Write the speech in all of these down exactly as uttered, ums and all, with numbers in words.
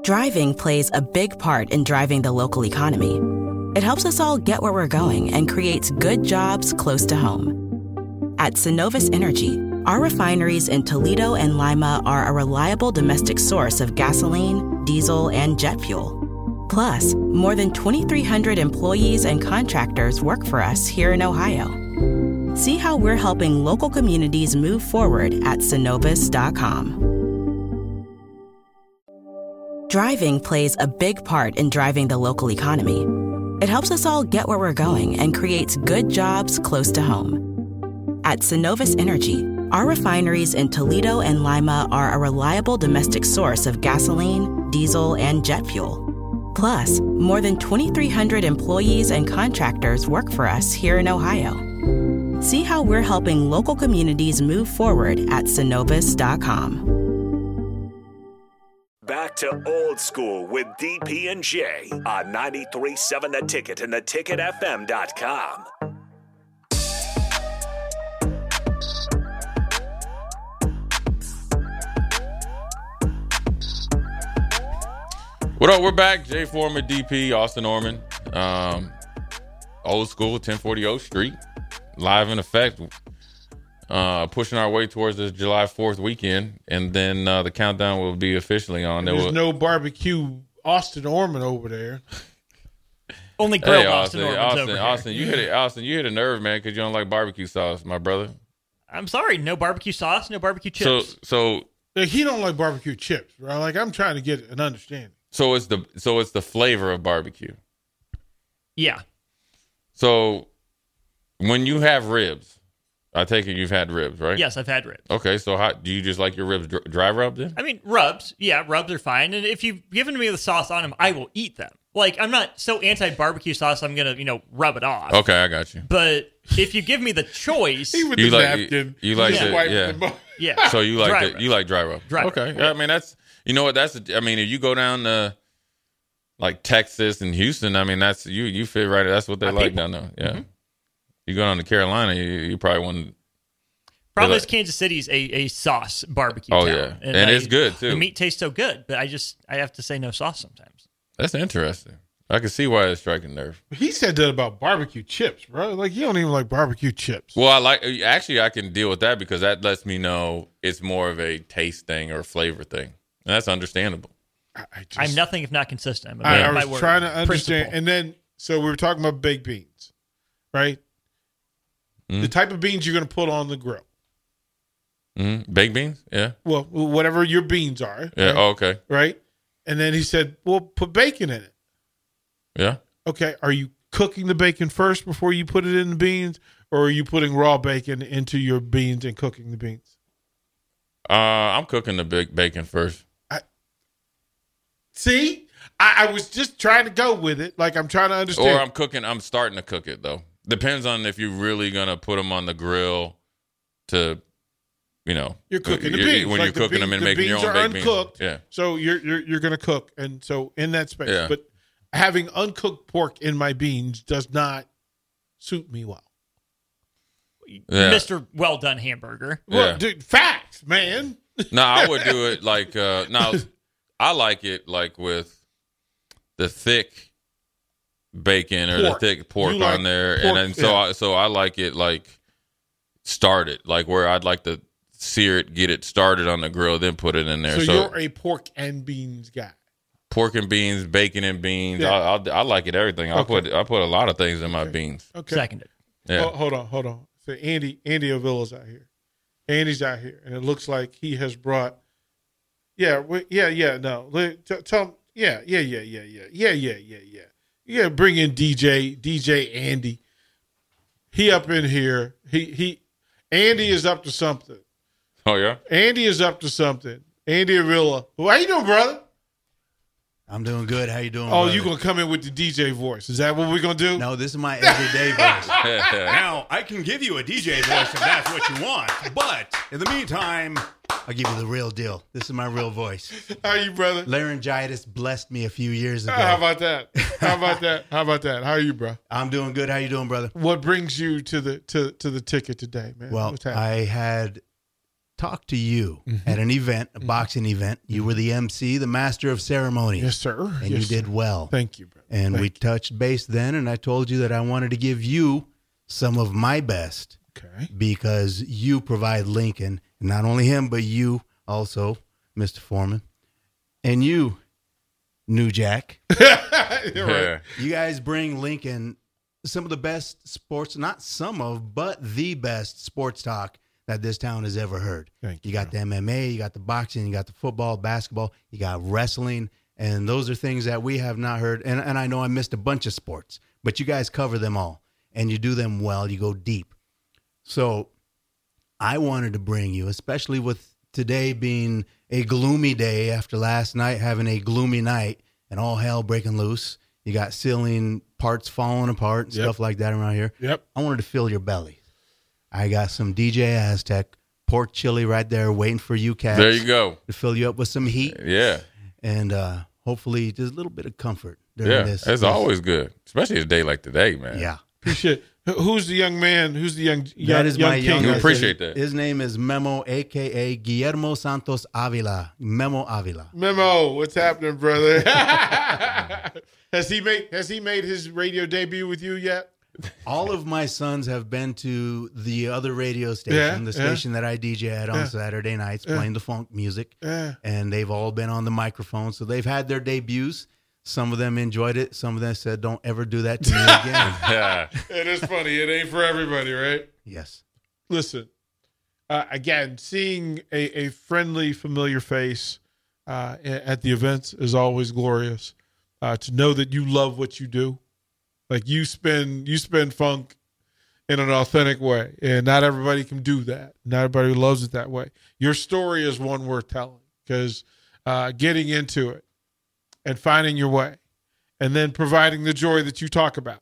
Driving plays a big part in driving the local economy. It helps us all get where we're going and creates good jobs close to home. At Synovus Energy, our refineries in Toledo and Lima are a reliable domestic source of gasoline, diesel, and jet fuel. Plus, more than twenty-three hundred employees and contractors work for us here in Ohio. See how we're helping local communities move forward at synovus dot com. Driving plays a big part in driving the local economy. It helps us all get where we're going and creates good jobs close to home. At Synovus Energy, our refineries in Toledo and Lima are a reliable domestic source of gasoline, diesel, and jet fuel. Plus, more than twenty-three hundred employees and contractors work for us here in Ohio. See how we're helping local communities move forward at synovus dot com. Back to old school with D P and J on ninety-three point seven The Ticket and the ticket f m dot com. What up? We're back. Jay Foreman, D P, Austin Norman. Um, old school, ten forty Oak Street. Live in effect. Uh, pushing our way towards this July fourth weekend. And then uh, the countdown will be officially on. There's will... no barbecue Austin Orman over there. Only grilled hey, Austin, Austin, Orman's Austin, over Austin, here. you hit it, Austin, you hit a nerve, man, because you don't like barbecue sauce, my brother. I'm sorry, no barbecue sauce, no barbecue chips. So, so, Like, he don't like barbecue chips, right? Like, I'm trying to get an understanding. so it's the so it's the flavor of barbecue. Yeah. So, when you have ribs, I take it you've had ribs, right? Yes, I've had ribs. Okay, so how do you just like your ribs dr- dry rubbed in? I mean, rubs. Yeah, rubs are fine. And if you've given me the sauce on them, I will eat them. Like, I'm not so anti-barbecue sauce, I'm going to, you know, rub it off. Okay, I got you. But if you give me the choice... He with You the like- napkin. you- you like He's the- wiping yeah. them up. yeah. So you like Dry the, rub. you like dry rub? Dry rub, okay, yeah. I mean that's you know what that's I mean if you go down to like Texas and Houston, I mean that's you you fit right. That's what they My like people. down there. Yeah, Mhm. you go down to Carolina, you, you probably want. Problem They're is like- Kansas City's a, a sauce barbecue Oh, town. yeah. And it's good, too. The meat tastes so good, but I just, I have to say no sauce sometimes. That's interesting. I can see why it's striking nerve. He said that about barbecue chips, bro. Like, you don't even like barbecue chips. Well, I like actually I can deal with that because that lets me know it's more of a taste thing or a flavor thing, and that's understandable. I, I just, I'm nothing if not consistent. I'm a I, man I of my was word. trying to understand. Principle. And then, so we were talking about baked beans, right? Mm. The type of beans you're going to put on the grill. Mm-hmm. Baked beans, yeah, Well, whatever your beans are. yeah. Right? Oh, okay, right? And then he said, well, put bacon in it. yeah. Okay, are you cooking the bacon first before you put it in the beans, or are you putting raw bacon into your beans and cooking the beans? Uh, I'm cooking the big bacon first. See, I, I was just trying to go with it. Like, I'm trying to understand. Or I'm cooking. I'm starting to cook it though. Depends on if you're really gonna put them on the grill to, you know, You're cooking the you- beans when Like, you're the cooking bean- them and the making your beans own are baked uncooked, beans. Yeah, So you're you're you're going to cook, and so in that space. Yeah. But having uncooked pork in my beans does not suit me well. yeah. Mister Well Done Hamburger. Well, Yeah. dude, facts, man. No, I would do it like uh now I like it like with the thick bacon or Pork. the thick pork You like on there, pork, and then so yeah. I so I like it like started like where I'd like to sear it, get it started on the grill, then put it in there. So, So, you're a pork and beans guy. pork and beans, bacon and beans. Yeah. I, I I like it everything. I Okay. put I put a lot of things in my beans. Okay. Seconded. Yeah. Oh, hold on, hold on. So Andy, Andy Avila's out here. Andy's out here, and it looks like he has brought. Yeah, we, yeah, yeah. No, Let- t- tell him. Yeah, yeah, yeah, yeah, yeah, yeah, yeah, yeah, yeah. Yeah, bring in D J, D J Andy. He up in here. He he. Andy is up to something. Oh yeah. Andy is up to something. Andy Avila. How you doing, brother? I'm doing good. How you doing? Oh, brother? you gonna come in with the D J voice? Is that what we're gonna do? No, this is my everyday voice. Now, I can give you a D J voice if that's what you want, but in the meantime, I'll give you the real deal. This is my real voice. How you, brother? Laryngitis blessed me a few years ago. How about that? How about that? How about that? How are you, bro? I'm doing good. How you doing, brother? What brings you to the to, to the ticket today, man? Well, What's happening? I had talked to you Mm-hmm. at an event, a boxing event. You were the M C, the master of ceremonies. Yes, sir. And Yes, you did sir. well. Thank you, brother. And Thank we you. touched base then, and I told you that I wanted to give you some of my best Okay. because you provide Lincoln, and not only him, but you also, Mister Foreman, and you, New Jack. You're right. Yeah. You guys bring Lincoln some of the best sports, not some of, but the best sports talk that this town has ever heard. Thank you, You got the M M A, you got the boxing, you got the football, basketball, you got wrestling, and those are things that we have not heard. And, and I know I missed a bunch of sports, but you guys cover them all, and you do them well. You go deep. So I wanted to bring you, especially with today being a gloomy day after last night having a gloomy night and all hell breaking loose. You got ceiling parts falling apart and Yep. stuff like that around here. Yep. I wanted to fill your belly. I got some D J Aztec pork chili right there waiting for you cats There you go. to fill you up with some heat Yeah. and uh, hopefully just a little bit of comfort during Yeah. this. That's this- always good, especially a day like today, man. Yeah. Appreciate. Who- Who's the young man? Who's the young? young That is my king? young. You I said appreciate that. His name is Memo, a k a. Guillermo Santos Avila. Memo Avila. Memo, what's happening, brother? has he made Has he made his radio debut with you yet? All of my sons have been to the other radio station, Yeah, the yeah. station that I D J at on Yeah. Saturday nights, playing the funk music. Yeah. And they've all been on the microphone. So they've had their debuts. Some of them enjoyed it. Some of them said, don't ever do that to me again. Yeah. It is funny. It ain't for everybody, right? Yes. Listen, uh, again, seeing a, a friendly, familiar face uh, a- at the events is always glorious. Uh, to know that you love what you do, like you spin, you spin funk in an authentic way, and not everybody can do that. Not everybody loves it that way. Your story is one worth telling because uh, getting into it and finding your way, and then providing the joy that you talk about.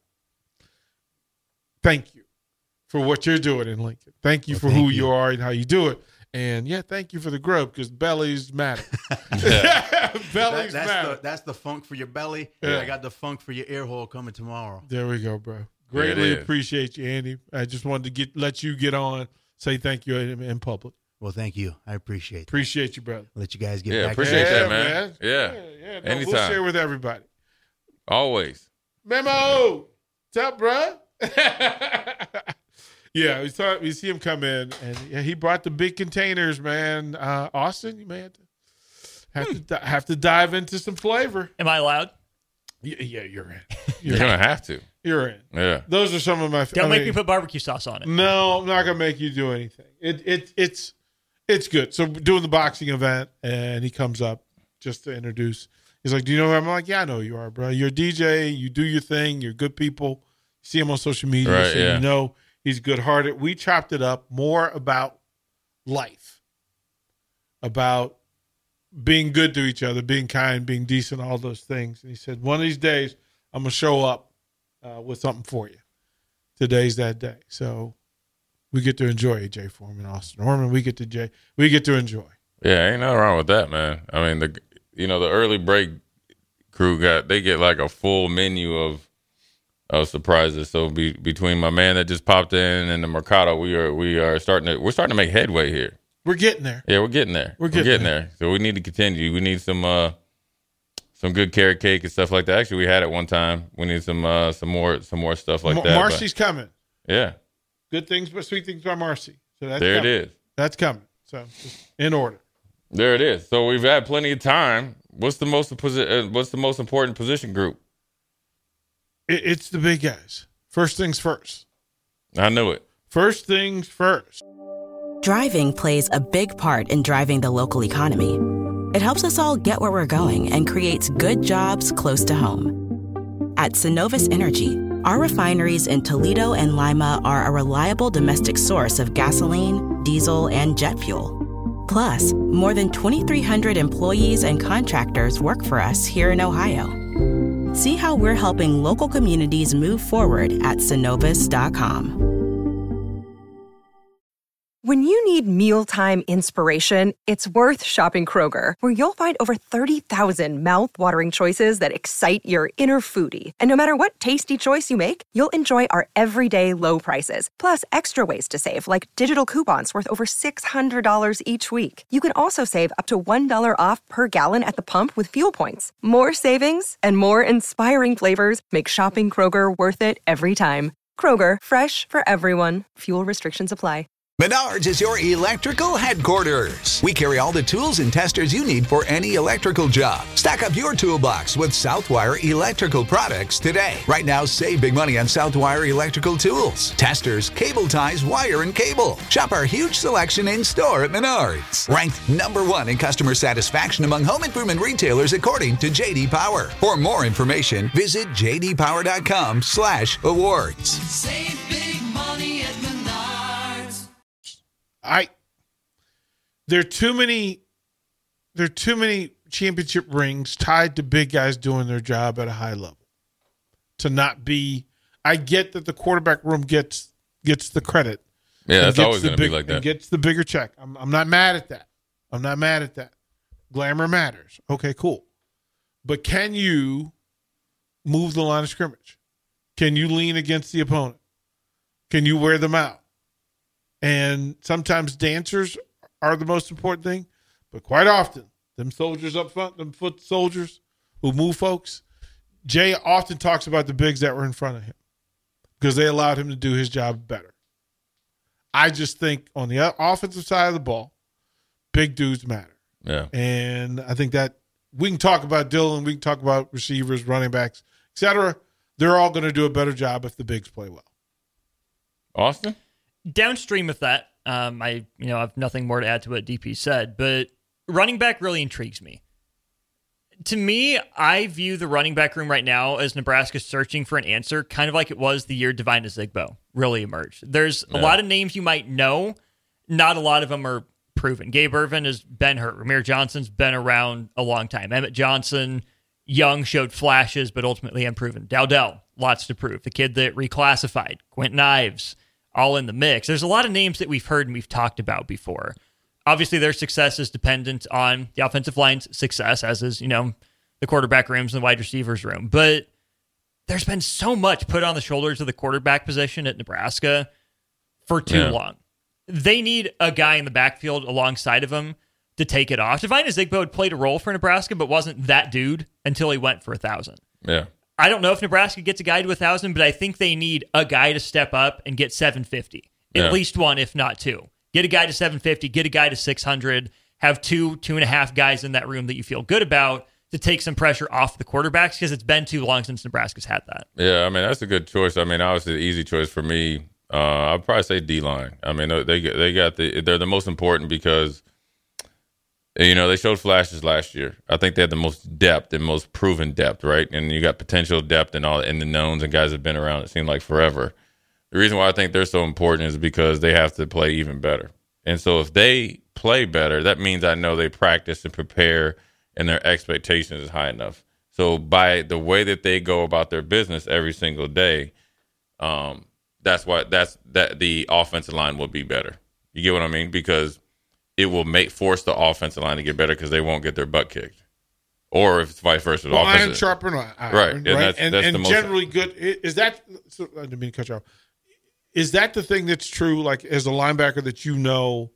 Thank you for what you're doing in Lincoln. Thank you Well, for thank who you. you are and how you do it. And yeah, thank you for the grub because bellies matter. That- bellies that's, matter. the, that's the funk for your belly. Yeah. I got the funk for your ear hole coming tomorrow. There we go, bro. There it Greatly is. appreciate you, Andy. I just wanted to get let you get on, say thank you in, in public. Well, thank you. I appreciate it. Appreciate you, brother. Let you guys get Yeah, back appreciate to that, it. man. Yeah. yeah, yeah. No, We'll Anytime. share with everybody. Always. Memo, what's up, bro? Yeah, we saw we see him come in, and yeah, he brought the big containers, man. Uh, Austin, you may have to have, to di- have to dive into some flavor. Am I allowed? Yeah, yeah you're in. You're You're, going to have to. you're in. Yeah. Those are some of my. Don't I make mean, me put barbecue sauce on it. No, I'm not gonna make you do anything. It it it's it's good. So doing the boxing event, and he comes up just to introduce. He's like, "Do you know who I'm?" I'm like, "Yeah, I know who you are, bro. You're a D J. You do your thing. You're good people. You see him on social media, Right, so yeah. you know he's good hearted." We chopped it up more about life, about being good to each other, being kind, being decent, all those things. And he said, "One of these days, I'm gonna show up uh, with something for you." Today's that day. So we get to enjoy Jay Foreman, Austin Norman. We get to Jay. We get to enjoy. Yeah, ain't nothing wrong with that, man. I mean, the you know the early break crew got they get like a full menu of of surprises. So be, between my man that just popped in and the Mercado, we are we are starting to we're starting to make headway here. We're getting there. Yeah, we're getting there. We're getting there. So we need to continue. We need some uh some good carrot cake and stuff like that. Actually, we had it one time. We need some uh some more some more stuff like Mar- that. but- Marcy's coming. yeah, Good things, but sweet things by Marcy. So that's there coming. it is. That's coming. So just in order. There it is. So we've had plenty of time. What's the most posi- uh, What's the most important position group? It, it's the big guys. First things first. I knew it. First things first. Driving plays a big part in driving the local economy. It helps us all get where we're going and creates good jobs close to home. At Synovus Energy, our refineries in Toledo and Lima are a reliable domestic source of gasoline, diesel, and jet fuel. Plus, more than twenty-three hundred employees and contractors work for us here in Ohio. See how we're helping local communities move forward at synovus dot com. When you need mealtime inspiration, it's worth shopping Kroger, where you'll find over thirty thousand mouth-watering choices that excite your inner foodie. And no matter what tasty choice you make, you'll enjoy our everyday low prices, plus extra ways to save, like digital coupons worth over six hundred dollars each week. You can also save up to one dollar off per gallon at the pump with fuel points. More savings and more inspiring flavors make shopping Kroger worth it every time. Kroger, fresh for everyone. Fuel restrictions apply. Menards is your electrical headquarters. We carry all the tools and testers you need for any electrical job. Stack up your toolbox with Southwire electrical products today. Right now, save big money on Southwire electrical tools, testers, cable ties, wire, and cable. Shop our huge selection in store at Menards. Ranked number one in customer satisfaction among home improvement retailers according to J D Power. For more information, visit jdpower.com slash awards. Save big money at Menards. I there are too many there are too many championship rings tied to big guys doing their job at a high level to not be. I get that the quarterback room gets gets the credit. Yeah, that's always going to big, be like that. And gets the bigger check. I'm I'm not mad at that. I'm not mad at that. Glamour matters. Okay, cool. But can you move the line of scrimmage? Can you lean against the opponent? Can you wear them out? And sometimes dancers are the most important thing, but quite often, them soldiers up front, them foot soldiers who move folks, Jay often talks about the bigs that were in front of him because they allowed him to do his job better. I just think on the offensive side of the ball, big dudes matter. Yeah. And I think that we can talk about Dylan, we can talk about receivers, running backs, et cetera. They're all going to do a better job if the bigs play well. Austin? Downstream with that, um, I you know I have nothing more to add to what D P said, but running back really intrigues me. To me, I view the running back room right now as Nebraska searching for an answer, kind of like it was the year Divine Ezigbo really emerged. There's yeah. a lot of names you might know, not a lot of them are proven. Gabe Ervin has been hurt. Ramir Johnson's been around a long time. Emmett Johnson, young, showed flashes, but ultimately unproven. Dowdell, lots to prove. The kid that reclassified, Quentin Ives, all in the mix. There's a lot of names that we've heard and we've talked about before. Obviously, their success is dependent on the offensive line's success, as is, you know, the quarterback rooms and the wide receivers room. But there's been so much put on the shoulders of the quarterback position at Nebraska for too yeah. long. They need a guy in the backfield alongside of him to take it off. Divine Ezigbo had played a role for Nebraska, but wasn't that dude until he went for a thousand. Yeah. I don't know if Nebraska gets a guy to one thousand, but I think they need a guy to step up and get seven fifty. At Yeah. least one, if not two. Get a guy to seven fifty, get a guy to six hundred, have two, two and a half guys in that room that you feel good about to take some pressure off the quarterbacks because it's been too long since Nebraska's had that. Yeah, I mean, that's a good choice. I mean, obviously, the easy choice for me, uh, I'd probably say D-line. I mean, they they got the, they're the most important because, you know, they showed flashes last year. I think they had the most depth and most proven depth, right? And you got potential depth and all in the knowns and guys that have been around, it seemed like forever. The reason why I think they're so important is because they have to play even better. And so if they play better, that means I know they practice and prepare and their expectations is high enough. So by the way that they go about their business every single day, um, that's why that's that the offensive line will be better. You get what I mean? Because it will make force the offensive line to get better because they won't get their butt kicked. Or if it's vice versa. Well, iron sharpen iron. Right. And, right? That's, and, that's and the most, generally good. Is that, so, I didn't mean to cut you off. Is that the thing that's true, like as a linebacker, that you know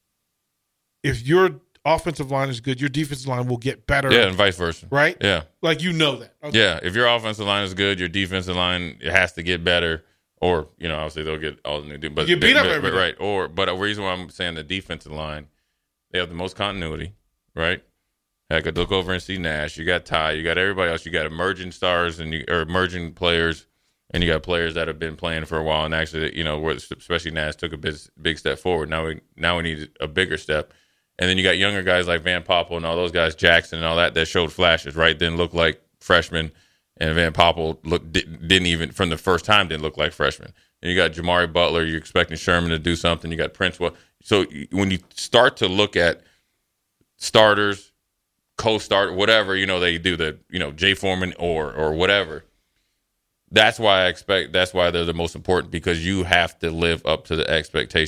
if your offensive line is good, your defensive line will get better? Yeah, and vice versa. Right? Yeah. Like you know that. Okay. Yeah. If your offensive line is good, your defensive line it has to get better. Or, you know, obviously they'll get all the new dudes. But you beat they, up but, every day. Right. Or, but the reason why I'm saying the defensive line, they have the most continuity, right? Heck, I look over and see Nash. You got Ty. You got everybody else. You got emerging stars and you, or emerging players, and you got players that have been playing for a while. And actually, you know, where especially Nash took a big, big step forward. Now we now we need a bigger step. And then you got younger guys like Van Poppel and all those guys, Jackson and all that, that showed flashes, right? Didn't look like freshmen. And Van Poppel looked, didn't even, from the first time, didn't look like freshmen. And you got Jamari Butler. You're expecting Sherman to do something. You got Prince. So when you start to look at starters, co-start, whatever, you know, they do the, you know, Jay Foreman or or whatever. That's why I expect, that's why they're the most important because you have to live up to the expectation.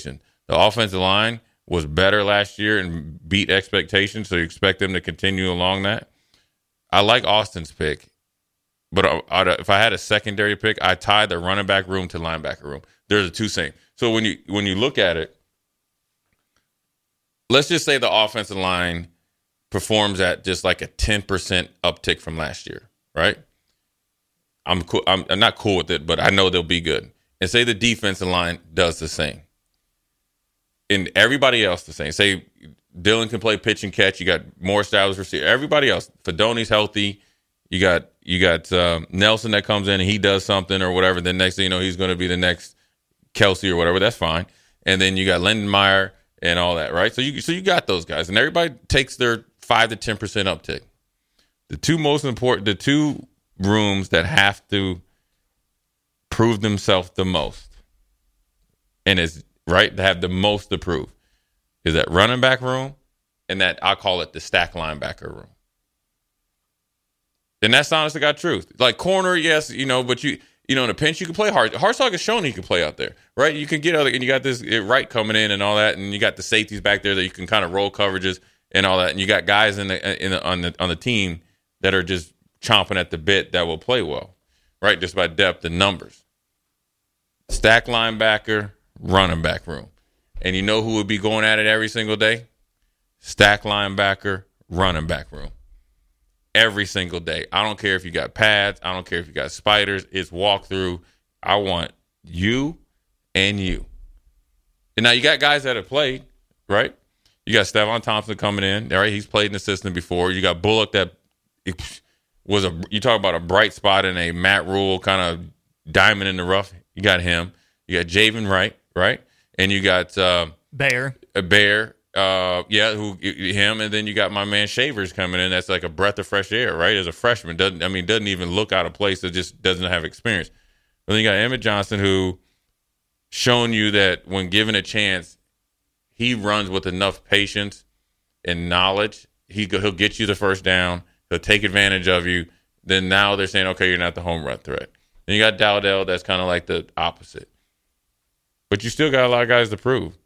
The offensive line was better last year and beat expectations, so you expect them to continue along that. I like Austin's pick, but I, I, if I had a secondary pick, I tie the running back room to linebacker room. They're the two same. So when you when you look at it, let's just say the offensive line performs at just like a ten percent uptick from last year, right? I'm cool. I'm, I'm not cool with it, but I know they'll be good. And say the defensive line does the same. And everybody else the same. Say Dylan can play pitch and catch. You got more established receiver. Everybody else, Fedoni's healthy. You got you got um, Nelson that comes in and he does something or whatever. Then next thing you know, he's going to be the next Kelsey or whatever. That's fine. And then you got Lindenmeyer and all that, right? So you so you got those guys, and everybody takes their five to ten percent uptick. The two most important, the two rooms that have to prove themselves the most, and is right to have the most to prove, is that running back room and that I call it the stack linebacker room. And that's honest to God truth. Like corner, yes, you know, but you you know in a pinch you can play hard. Hartsock has shown he can play out there, right? You can get other, and you got this right coming in and all that, and you got the safeties back there that you can kind of roll coverages and all that, and you got guys in the in the, on the on the team that are just chomping at the bit that will play well, right? Just by depth and numbers. Stack linebacker, running back room. And you know who would be going at it every single day? Stack linebacker, running back room. Every single day. I don't care if you got pads. I don't care if you got spiders. It's walkthrough. I want you and you. And now you got guys that have played, right? You got Stephon Thompson coming in, all right? He's played in the system before. You got Bullock that was a, you talk about a bright spot in a Matt Rule kind of diamond in the rough. You got him. You got Javen Wright, right? And you got uh, Bear. A Bear, uh, yeah, who him, and then you got my man Shavers coming in. That's like a breath of fresh air, right? As a freshman, doesn't I mean doesn't even look out of place. It just doesn't have experience. But then you got Emmett Johnson, who shown you that when given a chance, he runs with enough patience and knowledge. He he'll get you the first down. He'll take advantage of you. Then now they're saying, okay, you're not the home run threat. Then you got Dowdell, that's kind of like the opposite. But you still got a lot of guys to prove.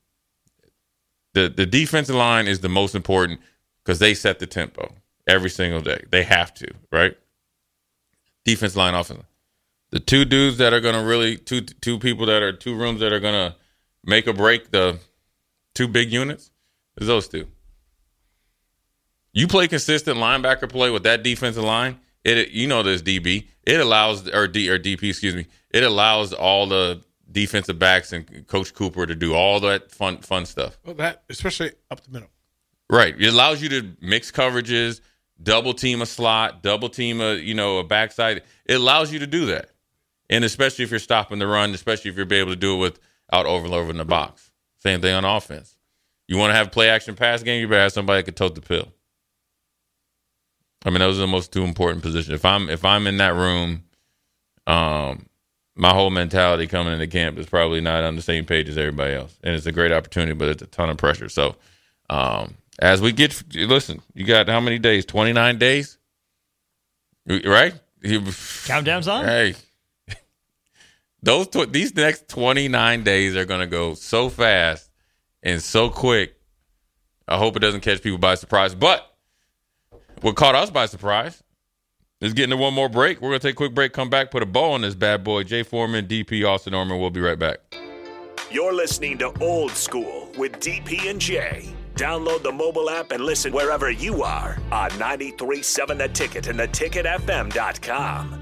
The the defensive line is the most important because they set the tempo every single day. They have to, right? Defensive line, offensive. The two dudes that are going to really, two two people that are, two rooms that are going to make or break the two big units is those two. You play consistent linebacker play with that defensive line, it you know this D B, it allows, or D or D P, excuse me, it allows all the defensive backs and Coach Cooper to do all that fun fun stuff. Well, that especially up the middle. Right. It allows you to mix coverages, double team a slot, double team a you know a backside. It allows you to do that, and especially if you're stopping the run, especially if you're able to do it without overloading the box. Same thing on offense. You want to have play action pass game, you better have somebody that can tote the pill. I mean, those are the most two important positions. If I'm if I'm in that room, um, my whole mentality coming into camp is probably not on the same page as everybody else, and it's a great opportunity, but it's a ton of pressure. So, um, as we get, listen, you got how many days? twenty-nine days, right? Countdown's on. Hey, those tw- these next twenty-nine days are going to go so fast and so quick. I hope it doesn't catch people by surprise, but what caught us by surprise is getting to one more break. We're going to take a quick break, come back, put a bow on this bad boy. Jay Foreman, D P, Austin Norman. We'll be right back. You're listening to Old School with D P and J. Download the mobile app and listen wherever you are on ninety-three point seven The Ticket and the ticket f m dot com.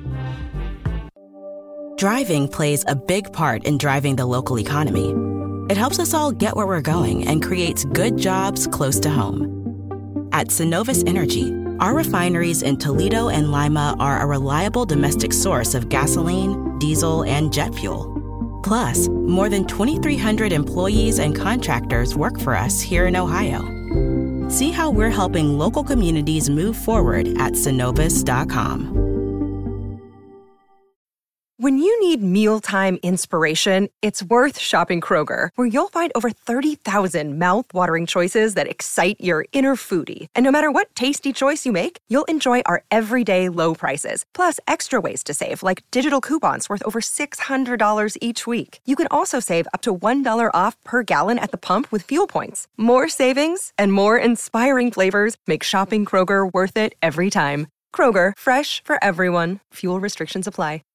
Driving plays a big part in driving the local economy. It helps us all get where we're going and creates good jobs close to home. At Synovus Energy, our refineries in Toledo and Lima are a reliable domestic source of gasoline, diesel, and jet fuel. Plus, more than twenty-three hundred employees and contractors work for us here in Ohio. See how we're helping local communities move forward at synovus dot com. When you need mealtime inspiration, it's worth shopping Kroger, where you'll find over thirty thousand mouth-watering choices that excite your inner foodie. And no matter what tasty choice you make, you'll enjoy our everyday low prices, plus extra ways to save, like digital coupons worth over six hundred dollars each week. You can also save up to one dollar off per gallon at the pump with fuel points. More savings and more inspiring flavors make shopping Kroger worth it every time. Kroger, fresh for everyone. Fuel restrictions apply.